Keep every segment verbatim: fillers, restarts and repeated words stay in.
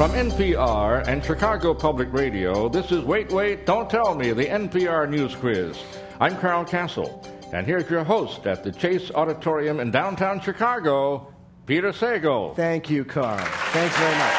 From N P R and Chicago Public Radio, this is Wait, Wait, Don't Tell Me, the N P R News Quiz. I'm Carl Castle, and here's your host at the Chase Auditorium in downtown Chicago, Peter Sagal. Thank you, Carl. Thanks very much.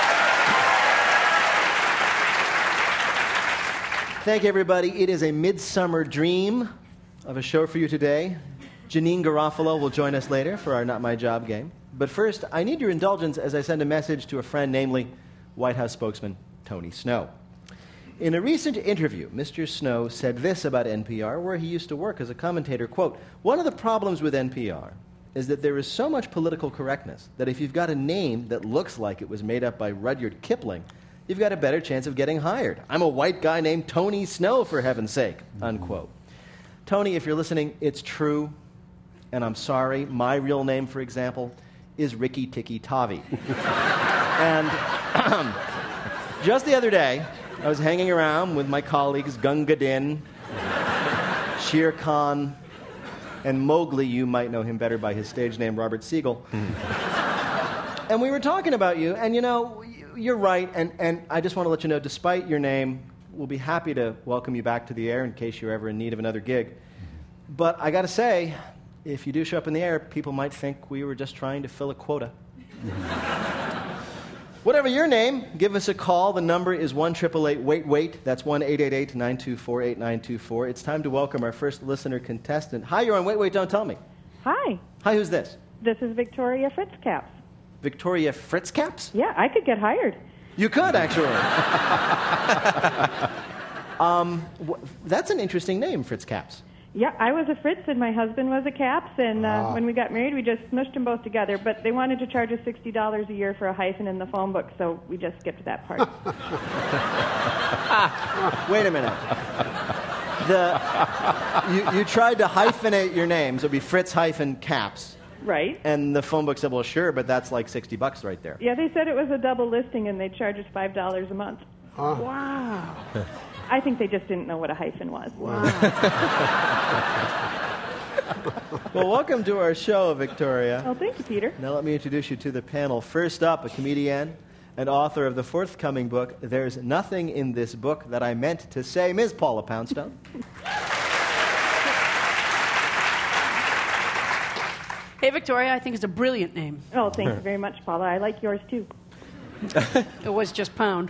Thank you, everybody. It is a midsummer dream of a show for you today. Janine Garofalo will join us later for our Not My Job game. But first, I need your indulgence as I send a message to a friend, namely White House spokesman Tony Snow. In a recent interview, Mister Snow said this about N P R, where he used to work as a commentator, quote, "One of the problems with N P R is that there is so much political correctness that if you've got a name that looks like it was made up by Rudyard Kipling, you've got a better chance of getting hired. I'm a white guy named Tony Snow, for heaven's sake," unquote. Tony, if you're listening, it's true, and I'm sorry. My real name, for example, is Ricky Tikki Tavi. And just the other day, I was hanging around with my colleagues Gunga Din, Shere Khan, and Mowgli. You might know him better by his stage name, Robert Siegel. And we were talking about you, and you know, you're right, and, and I just want to let you know, despite your name, we'll be happy to welcome you back to the air in case you're ever in need of another gig. But I got to say, if you do show up in the air, people might think we were just trying to fill a quota. Whatever your name, give us a call. The number is one eight eight eight wait wait. That's one eight eight eight nine two four eight nine two four. It's time to welcome our first listener contestant. Hi, you're on Wait, Wait, Don't Tell Me. Hi. Hi, who's this? This is Victoria Fritzcaps. Victoria Fritzcaps? Yeah, I could get hired. You could, actually. um, w- that's an interesting name, Fritzcaps. Yeah, I was a Fritz and my husband was a Caps, and uh, ah. when we got married, we just smushed them both together. But they wanted to charge us sixty dollars a year for a hyphen in the phone book, so we just skipped that part. Wait a minute. The you, you tried to hyphenate your name, so it'd be Fritz hyphen Caps. Right. And the phone book said, well, sure, but that's like sixty bucks right there. Yeah, they said it was a double listing, and they'd charge us five dollars a month. Huh. Wow. I think they just didn't know what a hyphen was. Wow. Well, welcome to our show, Victoria. Oh, thank you, Peter. Now let me introduce you to the panel. First up, a comedian and author of the forthcoming book, There's Nothing in This Book That I Meant to Say, Miz Paula Poundstone. Hey, Victoria, I think it's a brilliant name. Oh, thank you very much, Paula. I like yours, too. It was just Pound.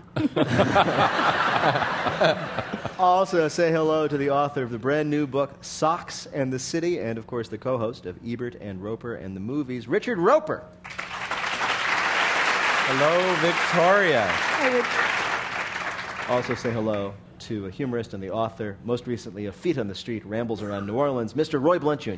Also, say hello to the author of the brand new book, Socks and the City, and, of course, the co-host of Ebert and Roper and the Movies, Richard Roper. Hello, Victoria. Hi, Rich. Also say hello to a humorist and the author, most recently of Feet on the Street, Rambles Around New Orleans, Mister Roy Blunt Junior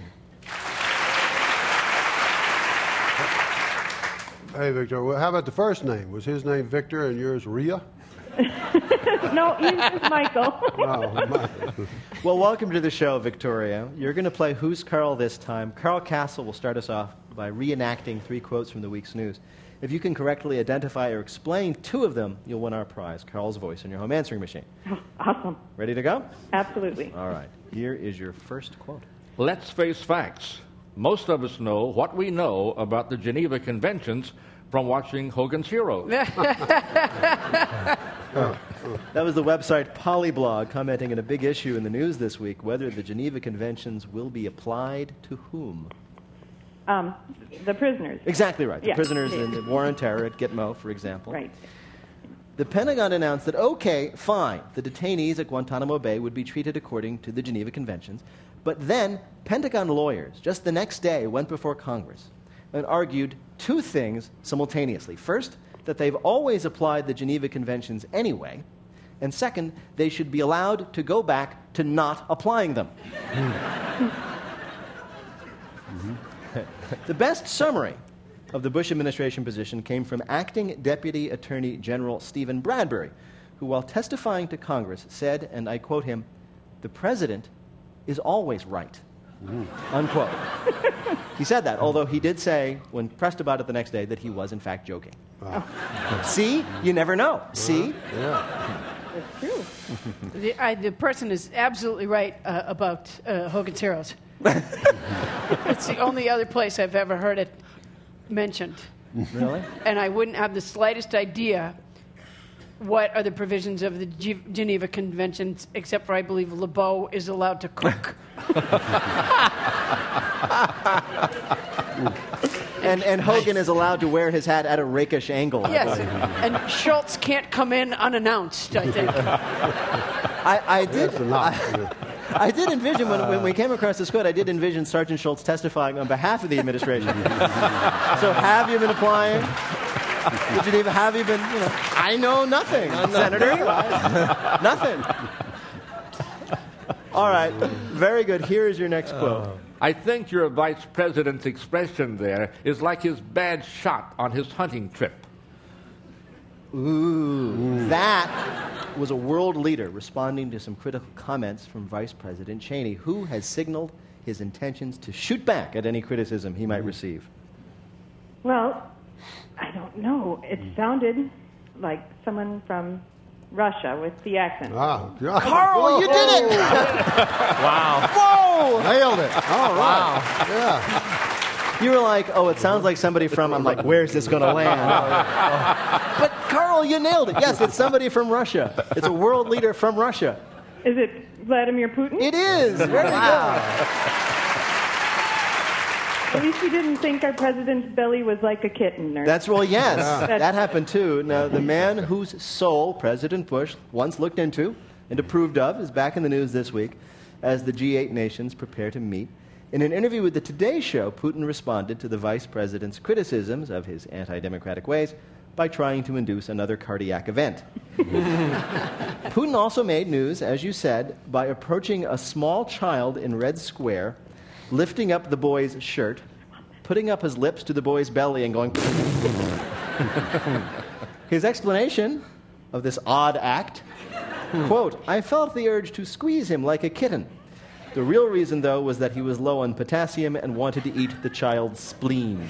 Hey, Victor. Well, how about the first name? Was his name Victor and yours Rhea? No, he's just Michael. Oh, my. Well, welcome to the show, Victoria. You're going to play Who's Carl this time. Carl Castle will start us off by reenacting three quotes from the week's news. If you can correctly identify or explain two of them, you'll win our prize, Carl's voice in your home answering machine. Oh, awesome. Ready to go? Absolutely. All right. Here is your first quote. Let's face facts. Most of us know what we know about the Geneva Conventions from watching Hogan's Heroes. That was the website Polyblog commenting on a big issue in the news this week, whether the Geneva Conventions will be applied to whom? Um, the prisoners. Exactly right. The yeah. prisoners in the war on terror at Gitmo, for example. Right. The Pentagon announced that, okay, fine, the detainees at Guantanamo Bay would be treated according to the Geneva Conventions, but then Pentagon lawyers, just the next day, went before Congress and argued two things simultaneously. First, that they've always applied the Geneva Conventions anyway, and second, they should be allowed to go back to not applying them. Mm-hmm. The best summary of the Bush administration position came from Acting Deputy Attorney General Stephen Bradbury, who, while testifying to Congress, said, and I quote him, "The president is always right." Ooh. Unquote. He said that, although he did say, when pressed about it the next day, that he was in fact joking. Wow. See? You never know. See? Yeah. It's true. The, I, the person is absolutely right uh, about uh, Hogan's Heroes. It's the only other place I've ever heard it mentioned. Really? And I wouldn't have the slightest idea what are the provisions of the G- Geneva Conventions, except for, I believe, LeBeau is allowed to cook. And, and Hogan is allowed to wear his hat at a rakish angle. I Yes, believe. and Schultz can't come in unannounced, I think. I, I did. That's enough. I, Yeah. I did envision when, when we came across this quote. I did envision Sergeant Schultz testifying on behalf of the administration. So, have you been applying? Did you even have you been? You know, I know nothing, Senator. I- nothing. All right, very good. Here is your next quote. I think your vice president's expression there is like his bad shot on his hunting trip. Ooh, that was a world leader responding to some critical comments from Vice President Cheney, who has signaled his intentions to shoot back at any criticism he might receive. Well, I don't know. It sounded like someone from Russia with the accent. Oh, God. Carl, you did it! Wow. Whoa! Nailed it. All right. Yeah. You were like, oh, it sounds like somebody from, I'm like, where's this going to land? But Carl, you nailed it. Yes, it's somebody from Russia. It's a world leader from Russia. Is it Vladimir Putin? It is. Very good. At least you didn't think our president's belly was like a kitten. Or That's, well, yes, That's- that happened too. Now, the man whose soul President Bush once looked into and approved of is back in the news this week as the G eight nations prepare to meet. In an interview with the Today Show, Putin responded to the vice president's criticisms of his anti-democratic ways by trying to induce another cardiac event. Putin also made news, as you said, by approaching a small child in Red Square, lifting up the boy's shirt, putting up his lips to the boy's belly and going... His explanation of this odd act, quote, I felt the urge to squeeze him like a kitten. The real reason, though, was that he was low on potassium and wanted to eat the child's spleen.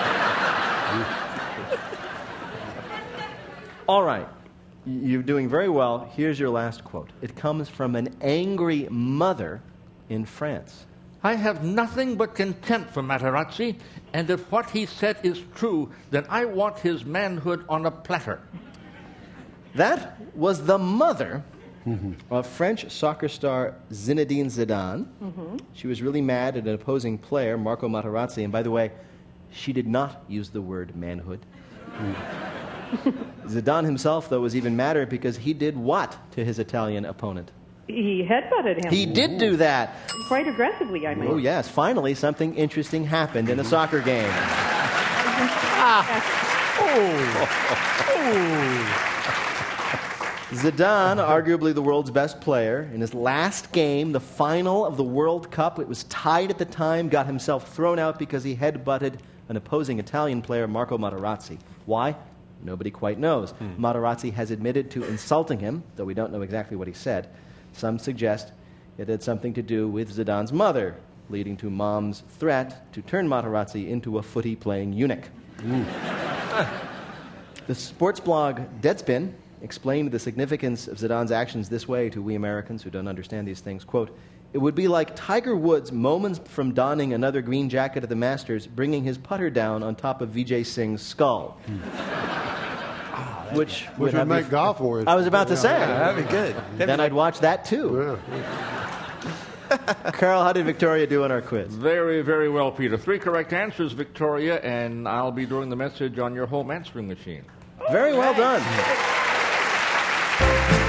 All right. You're doing very well. Here's your last quote. It comes from an angry mother in France. I have nothing but contempt for Materazzi, and if what he said is true, then I want his manhood on a platter. That was the mother mm-hmm. of French soccer star Zinedine Zidane. Mm-hmm. She was really mad at an opposing player, Marco Materazzi, and by the way, she did not use the word manhood. Mm. Zidane himself, though, was even madder because he did what to his Italian opponent? He headbutted him. He did do that. Quite aggressively, I mean. Oh, yes. Finally, something interesting happened in a soccer game. ah. oh. oh. Zidane, arguably the world's best player, in his last game, the final of the World Cup, it was tied at the time, got himself thrown out because he headbutted an opposing Italian player, Marco Materazzi. Why? Nobody quite knows. Hmm. Materazzi has admitted to insulting him, though we don't know exactly what he said. Some suggest it had something to do with Zidane's mother, leading to Mom's threat to turn Materazzi into a footy-playing eunuch. Mm. The sports blog Deadspin explained the significance of Zidane's actions this way to we Americans who don't understand these things. Quote, it would be like Tiger Woods, moments from donning another green jacket at the Masters, bringing his putter down on top of Vijay Singh's skull. Mm. Which Which would, would make me, golf more. I was about to say. Yeah, that'd be good. That'd then be I'd watch that too. Yeah. Carl, how did Victoria do on our quiz? Very, very well, Peter. Three correct answers, Victoria, and I'll be doing the message on your home answering machine. Very well done.